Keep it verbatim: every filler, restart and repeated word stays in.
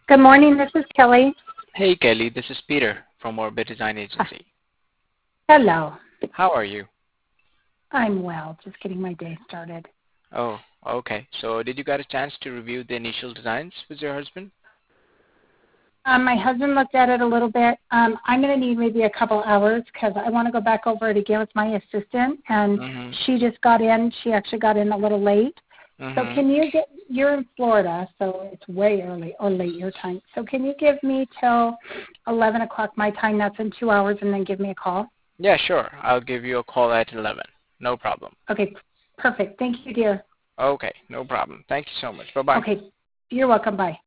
Good morning, this is Kelly. Hey Kelly, this is Peter from Orbit Design Ah, Agency. hello. How are you? I'm well, just getting my day started. Oh, okay. So did you get a chance to review the initial designs with your husband? Um, my husband looked at it a little bit. Um, I'm going to need maybe a couple hours because I want to go back over it again with my assistant, and Mm-hmm. she just got in. She actually got in a little late. So Mm-hmm. can you get, you're in Florida, so it's way early or late your time. So can you give me till eleven o'clock my time? That's in two hours, and then give me a call? Yeah, sure. I'll give you a call at eleven. No problem. Okay, perfect. Thank you, dear. Okay, no problem. Thank you so much. Bye-bye. Okay, you're welcome. Bye.